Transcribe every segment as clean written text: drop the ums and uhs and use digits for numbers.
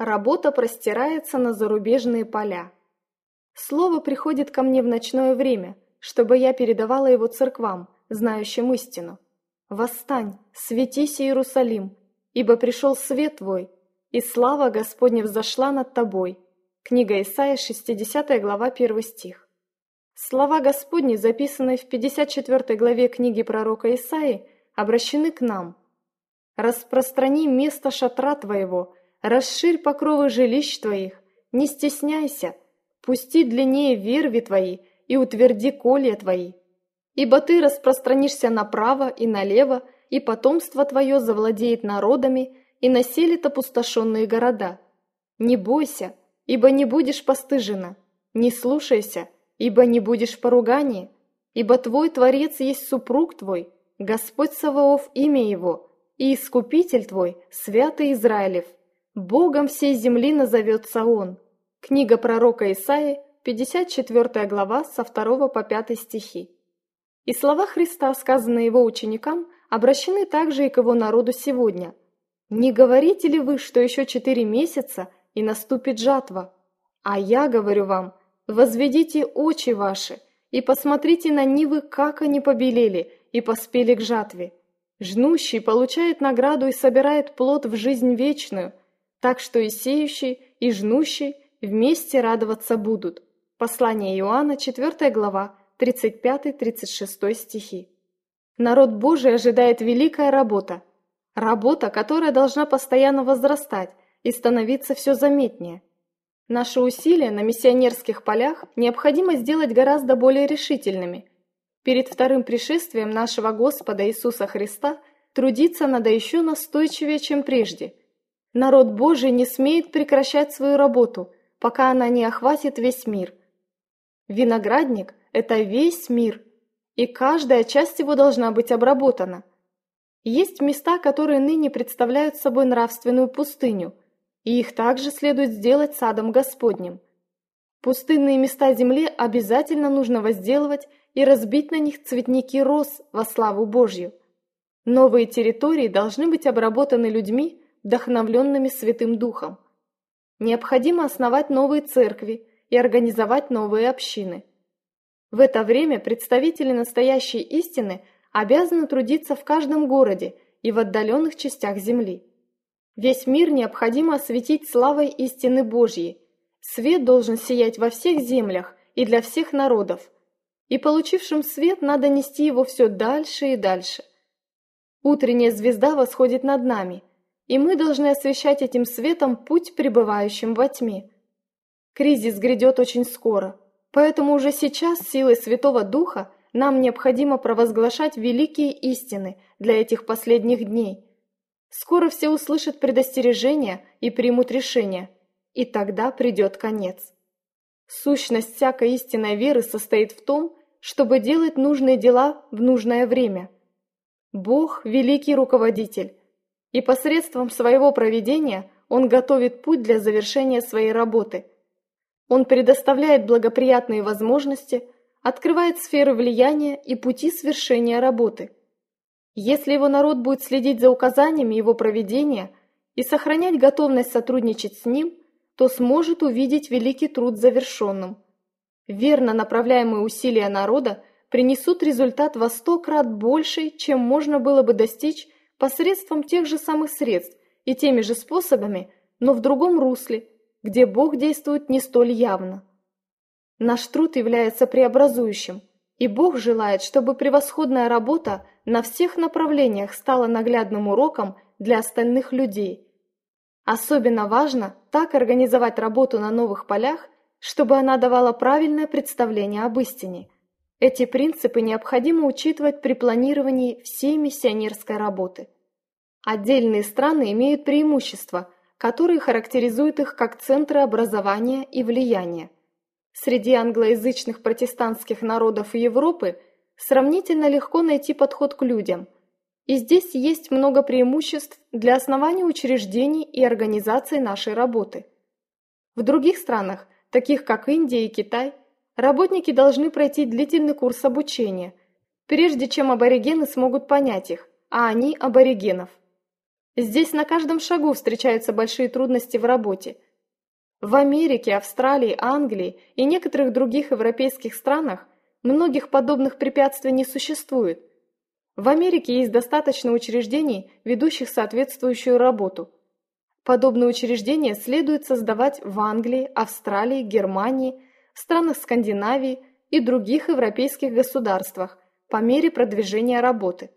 Работа простирается на зарубежные поля. Слово приходит ко мне в ночное время, чтобы я передавала его церквам, знающим истину. Восстань, светись, Иерусалим, ибо пришел свет твой, и слава Господня взошла над тобой. Книга Исаия, 60 глава, 1 стих. Слова Господни, записанные в 54 главе книги пророка Исаии, обращены к нам. «Распространи место шатра твоего, расширь покровы жилищ твоих, не стесняйся, пусти длиннее верви твои и утверди колья твои. Ибо ты распространишься направо и налево, и потомство твое завладеет народами и населит опустошенные города. Не бойся, ибо не будешь постыжена, не слушайся, ибо не будешь поругания, ибо твой Творец есть супруг твой, Господь Саваоф имя его, и Искупитель твой, святый Израилев. Богом всей земли назовется он». Книга пророка Исаии, 54 глава, со 2 по 5 стихи. И слова Христа, сказанные его ученикам, обращены также и к его народу сегодня. «Не говорите ли вы, что еще 4 месяца, и наступит жатва? А я говорю вам, возведите очи ваши, и посмотрите на нивы, как они побелели, и поспели к жатве. Жнущий получает награду и собирает плод в жизнь вечную, так что и сеющий, и жнущий вместе радоваться будут». Послание Иоанна, 4 глава, 35-36 стихи. Народ Божий ожидает великая работа. Работа, которая должна постоянно возрастать и становиться все заметнее. Наши усилия на миссионерских полях необходимо сделать гораздо более решительными. Перед вторым пришествием нашего Господа Иисуса Христа трудиться надо еще настойчивее, чем прежде. Народ Божий не смеет прекращать свою работу, пока она не охватит весь мир. Виноградник – это весь мир, и каждая часть его должна быть обработана. Есть места, которые ныне представляют собой нравственную пустыню, и их также следует сделать садом Господним. Пустынные места земли обязательно нужно возделывать и разбить на них цветники роз во славу Божью. Новые территории должны быть обработаны людьми, вдохновленными Святым Духом. Необходимо основать новые церкви и организовать новые общины. В это время представители настоящей истины обязаны трудиться в каждом городе и в отдаленных частях земли. Весь мир необходимо осветить славой истины Божьей. Свет должен сиять во всех землях и для всех народов, и получившим свет надо нести его все дальше и дальше. Утренняя звезда восходит над нами, и мы должны освещать этим светом путь пребывающим во тьме. Кризис грядет очень скоро, поэтому уже сейчас силой Святого Духа нам необходимо провозглашать великие истины для этих последних дней. Скоро все услышат предостережения и примут решения, и тогда придет конец. Сущность всякой истинной веры состоит в том, чтобы делать нужные дела в нужное время. Бог – великий руководитель, и посредством своего провидения Он готовит путь для завершения своей работы. Он предоставляет благоприятные возможности, открывает сферы влияния и пути свершения работы. Если его народ будет следить за указаниями его провидения и сохранять готовность сотрудничать с ним, то сможет увидеть великий труд завершенным. Верно направляемые усилия народа принесут результат во 100 крат больший, чем можно было бы достичь посредством тех же самых средств и теми же способами, но в другом русле, где Бог действует не столь явно. Наш труд является преобразующим, и Бог желает, чтобы превосходная работа на всех направлениях стала наглядным уроком для остальных людей. Особенно важно так организовать работу на новых полях, чтобы она давала правильное представление об истине. Эти принципы необходимо учитывать при планировании всей миссионерской работы. Отдельные страны имеют преимущества, которые характеризуют их как центры образования и влияния. Среди англоязычных протестантских народов Европы сравнительно легко найти подход к людям, и здесь есть много преимуществ для основания учреждений и организации нашей работы. В других странах, таких как Индия и Китай, работники должны пройти длительный курс обучения, прежде чем аборигены смогут понять их, а они аборигенов. Здесь на каждом шагу встречаются большие трудности в работе. В Америке, Австралии, Англии и некоторых других европейских странах многих подобных препятствий не существует. В Америке есть достаточно учреждений, ведущих соответствующую работу. Подобные учреждения следует создавать в Англии, Австралии, Германии, странах Скандинавии и других европейских государствах по мере продвижения работы.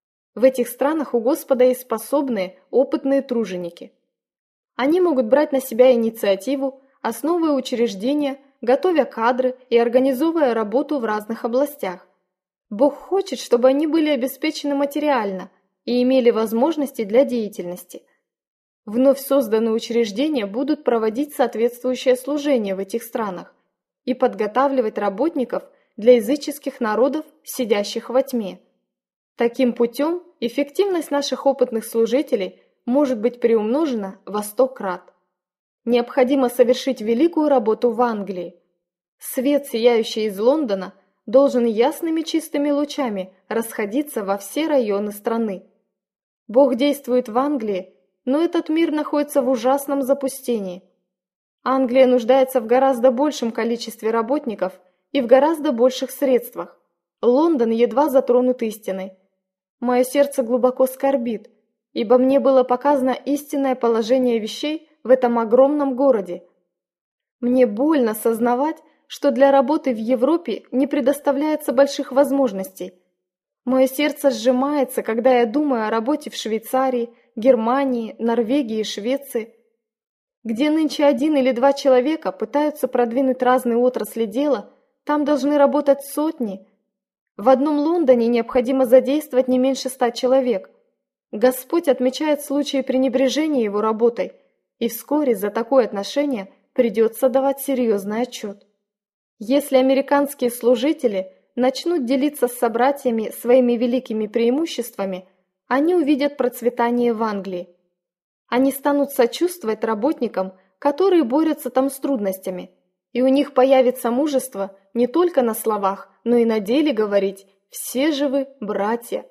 В этих странах у Господа есть способные, опытные труженики. Они могут брать на себя инициативу, основывая учреждения, готовя кадры и организовывая работу в разных областях. Бог хочет, чтобы они были обеспечены материально и имели возможности для деятельности. Вновь созданные учреждения будут проводить соответствующее служение в этих странах и подготавливать работников для языческих народов, сидящих во тьме. Таким путем эффективность наших опытных служителей может быть приумножена во 100 крат. Необходимо совершить великую работу в Англии. Свет, сияющий из Лондона, должен ясными чистыми лучами расходиться во все районы страны. Бог действует в Англии, но этот мир находится в ужасном запустении. Англия нуждается в гораздо большем количестве работников и в гораздо больших средствах. Лондон едва затронут истиной. Мое сердце глубоко скорбит, ибо мне было показано истинное положение вещей в этом огромном городе. Мне больно сознавать, что для работы в Европе не предоставляется больших возможностей. Мое сердце сжимается, когда я думаю о работе в Швейцарии, Германии, Норвегии и Швеции, где нынче 1 или 2 человека пытаются продвинуть разные отрасли дела, там должны работать сотни. В одном Лондоне необходимо задействовать не меньше 100 человек. Господь отмечает случаи пренебрежения его работой, и вскоре за такое отношение придется давать серьезный отчет. Если американские служители начнут делиться с собратьями своими великими преимуществами, они увидят процветание в Англии. Они станут сочувствовать работникам, которые борются там с трудностями, и у них появится мужество не только на словах, но и на деле говорить «все же вы братья».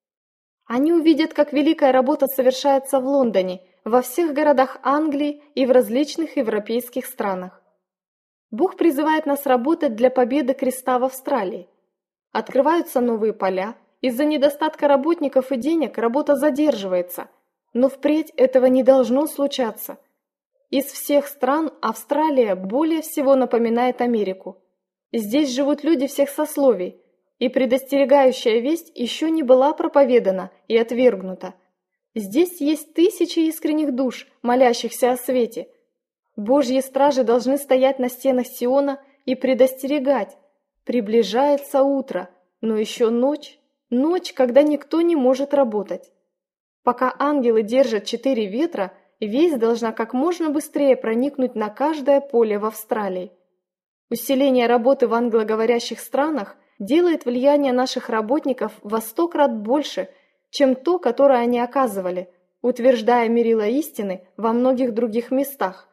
Они увидят, как великая работа совершается в Лондоне, во всех городах Англии и в различных европейских странах. Бог призывает нас работать для победы креста в Австралии. Открываются новые поля, из-за недостатка работников и денег работа задерживается, но впредь этого не должно случаться. Из всех стран Австралия более всего напоминает Америку. Здесь живут люди всех сословий, и предостерегающая весть еще не была проповедана и отвергнута. Здесь есть тысячи искренних душ, молящихся о свете. Божьи стражи должны стоять на стенах Сиона и предостерегать. Приближается утро, но еще ночь, когда никто не может работать. Пока ангелы держат 4 ветра, весть должна как можно быстрее проникнуть на каждое поле в Австралии. Усиление работы в англоговорящих странах делает влияние наших работников во 100 крат больше, чем то, которое они оказывали, утверждая мерила истины во многих других местах.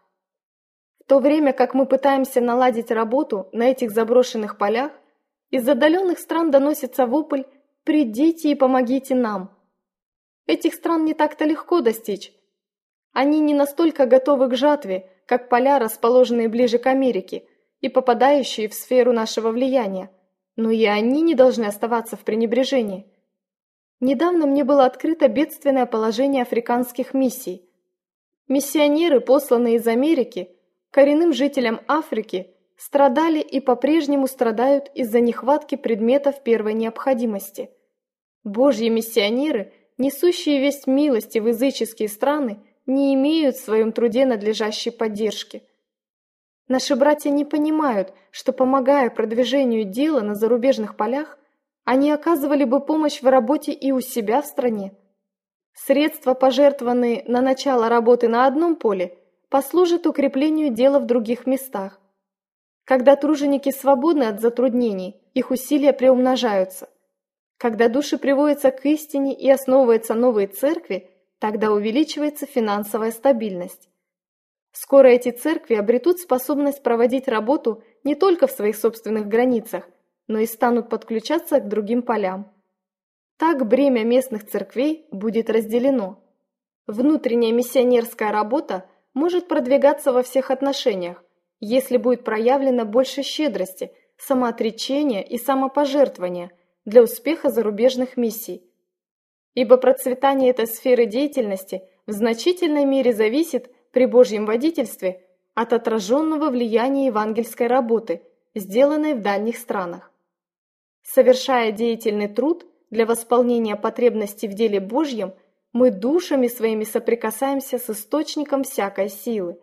В то время как мы пытаемся наладить работу на этих заброшенных полях, из отдаленных стран доносится вопль «Придите и помогите нам». Этих стран не так-то легко достичь. Они не настолько готовы к жатве, как поля, расположенные ближе к Америке и попадающие в сферу нашего влияния, но и они не должны оставаться в пренебрежении. Недавно мне было открыто бедственное положение африканских миссий. Миссионеры, посланные из Америки, коренным жителям Африки, страдали и по-прежнему страдают из-за нехватки предметов первой необходимости. Божьи миссионеры, несущие весть милости в языческие страны, не имеют в своем труде надлежащей поддержки. Наши братья не понимают, что, помогая продвижению дела на зарубежных полях, они оказывали бы помощь в работе и у себя в стране. Средства, пожертвованные на начало работы на одном поле, послужат укреплению дела в других местах. Когда труженики свободны от затруднений, их усилия приумножаются. Когда души приводятся к истине и основываются новые церкви, тогда увеличивается финансовая стабильность. Скоро эти церкви обретут способность проводить работу не только в своих собственных границах, но и станут подключаться к другим полям. Так бремя местных церквей будет разделено. Внутренняя миссионерская работа может продвигаться во всех отношениях, если будет проявлено больше щедрости, самоотречения и самопожертвования для успеха зарубежных миссий. Ибо процветание этой сферы деятельности в значительной мере зависит при Божьем водительстве от отраженного влияния евангельской работы, сделанной в дальних странах. Совершая деятельный труд для восполнения потребностей в деле Божьем, мы душами своими соприкасаемся с источником всякой силы.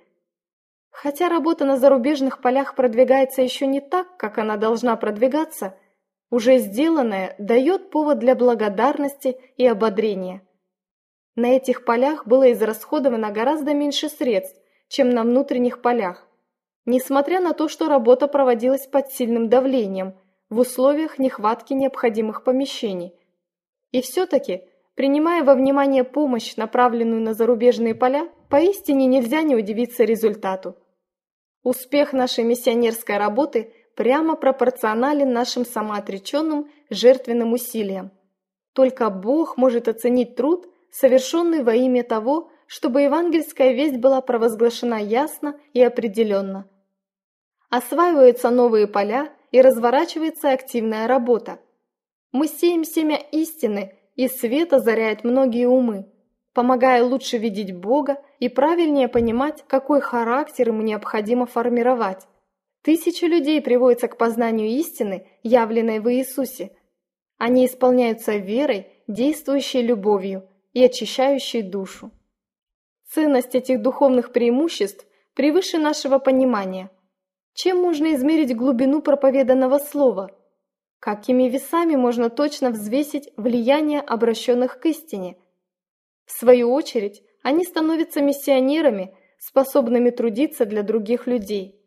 Хотя работа на зарубежных полях продвигается еще не так, как она должна продвигаться, уже сделанное дает повод для благодарности и ободрения. На этих полях было израсходовано гораздо меньше средств, чем на внутренних полях, несмотря на то, что работа проводилась под сильным давлением, в условиях нехватки необходимых помещений. И все-таки, принимая во внимание помощь, направленную на зарубежные поля, поистине нельзя не удивиться результату. Успех нашей миссионерской работы прямо пропорционален нашим самоотреченным жертвенным усилиям. Только Бог может оценить труд, совершенный во имя того, чтобы евангельская весть была провозглашена ясно и определенно. Осваиваются новые поля и разворачивается активная работа. Мы сеем семя истины, и свет озаряет многие умы, помогая лучше видеть Бога и правильнее понимать, какой характер ему необходимо формировать. Тысячи людей приводятся к познанию истины, явленной в Иисусе. Они исполняются верой, действующей любовью и очищающей душу. Ценность этих духовных преимуществ превыше нашего понимания. Чем можно измерить глубину проповеданного слова? Какими весами можно точно взвесить влияние обращенных к истине? В свою очередь, они становятся миссионерами, способными трудиться для других людей.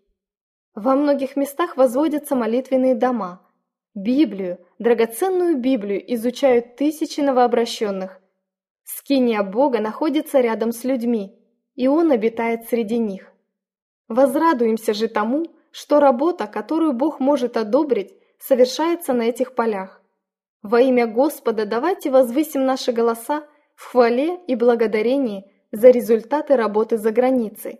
Во многих местах возводятся молитвенные дома. Библию, драгоценную Библию изучают тысячи новообращенных. Скиния Бога находится рядом с людьми, и Он обитает среди них. Возрадуемся же тому, что работа, которую Бог может одобрить, совершается на этих полях. Во имя Господа давайте возвысим наши голоса в хвале и благодарении за результаты работы за границей.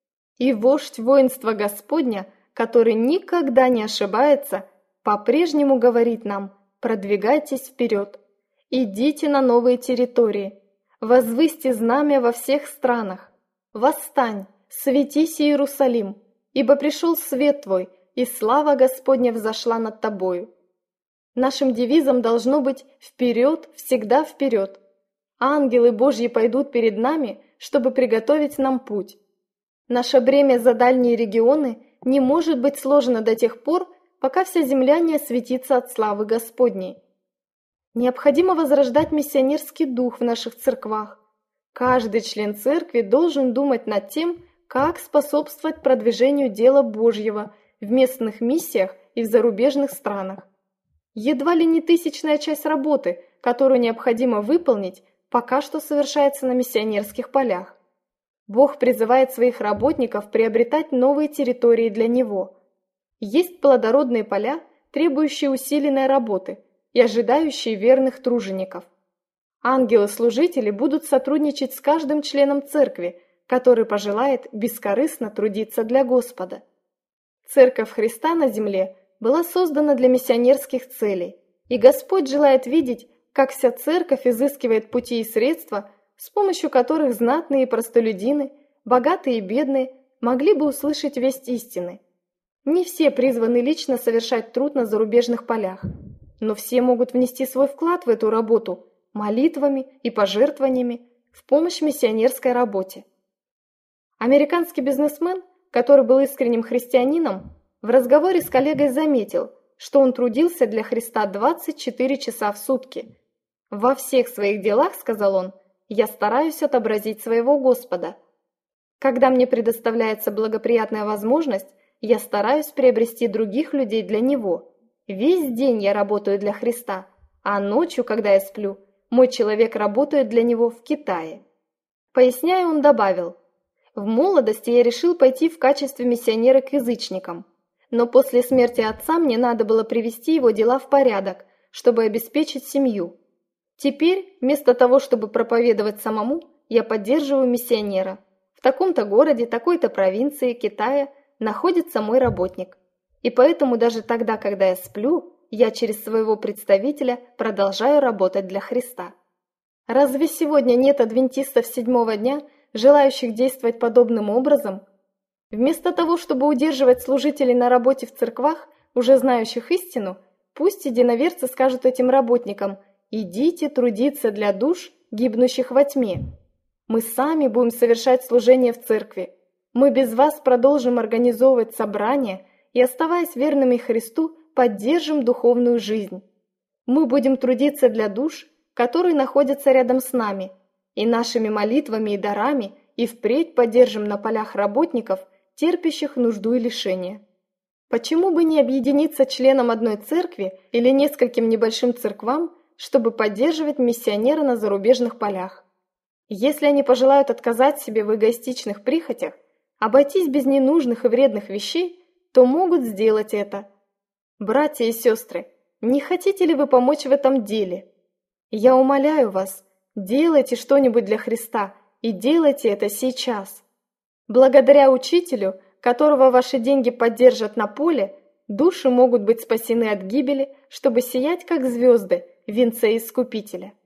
И вождь воинства Господня, который никогда не ошибается, по-прежнему говорит нам: продвигайтесь вперед, идите на новые территории, возвысьте знамя во всех странах, восстань, светись, Иерусалим, ибо пришел свет твой, и слава Господня взошла над тобою. Нашим девизом должно быть «Вперед, всегда вперед». Ангелы Божьи пойдут перед нами, чтобы приготовить нам путь. Наше бремя за дальние регионы не может быть сложено до тех пор, пока вся земля не осветится от славы Господней. Необходимо возрождать миссионерский дух в наших церквах. Каждый член церкви должен думать над тем, как способствовать продвижению дела Божьего в местных миссиях и в зарубежных странах. Едва ли не тысячная часть работы, которую необходимо выполнить, пока что совершается на миссионерских полях. Бог призывает своих работников приобретать новые территории для Него. Есть плодородные поля, требующие усиленной работы и ожидающие верных тружеников. Ангелы-служители будут сотрудничать с каждым членом церкви, который пожелает бескорыстно трудиться для Господа. Церковь Христа на земле была создана для миссионерских целей, и Господь желает видеть, как вся церковь изыскивает пути и средства, с помощью которых знатные и простолюдины, богатые и бедные, могли бы услышать весть истины. Не все призваны лично совершать труд на зарубежных полях, но все могут внести свой вклад в эту работу молитвами и пожертвованиями в помощь миссионерской работе. Американский бизнесмен, который был искренним христианином, в разговоре с коллегой заметил, что он трудился для Христа 24 часа в сутки. «Во всех своих делах, — сказал он, — я стараюсь отобразить своего Господа. Когда мне предоставляется благоприятная возможность, я стараюсь приобрести других людей для Него. Весь день я работаю для Христа, а ночью, когда я сплю, мой человек работает для Него в Китае». Поясняя, он добавил: «В молодости я решил пойти в качестве миссионера к язычникам, но после смерти отца мне надо было привести его дела в порядок, чтобы обеспечить семью. Теперь, вместо того, чтобы проповедовать самому, я поддерживаю миссионера. В таком-то городе, такой-то провинции, Китая находится мой работник. И поэтому даже тогда, когда я сплю, я через своего представителя продолжаю работать для Христа. Разве сегодня нет адвентистов седьмого дня, желающих действовать подобным образом? Вместо того, чтобы удерживать служителей на работе в церквах, уже знающих истину, пусть единоверцы скажут этим работникам: «Идите трудиться для душ, гибнущих во тьме». Мы сами будем совершать служение в церкви. Мы без вас продолжим организовывать собрания и, оставаясь верными Христу, поддержим духовную жизнь. Мы будем трудиться для душ, которые находятся рядом с нами, и нашими молитвами и дарами и впредь поддержим на полях работников, терпящих нужду и лишение. Почему бы не объединиться членам одной церкви или нескольким небольшим церквам, чтобы поддерживать миссионера на зарубежных полях? Если они пожелают отказать себе в эгоистичных прихотях, обойтись без ненужных и вредных вещей, то могут сделать это. Братья и сестры, не хотите ли вы помочь в этом деле? Я умоляю вас, делайте что-нибудь для Христа и делайте это сейчас. Благодаря учителю, которого ваши деньги поддержат на поле, души могут быть спасены от гибели, чтобы сиять как звезды в венце Искупителя.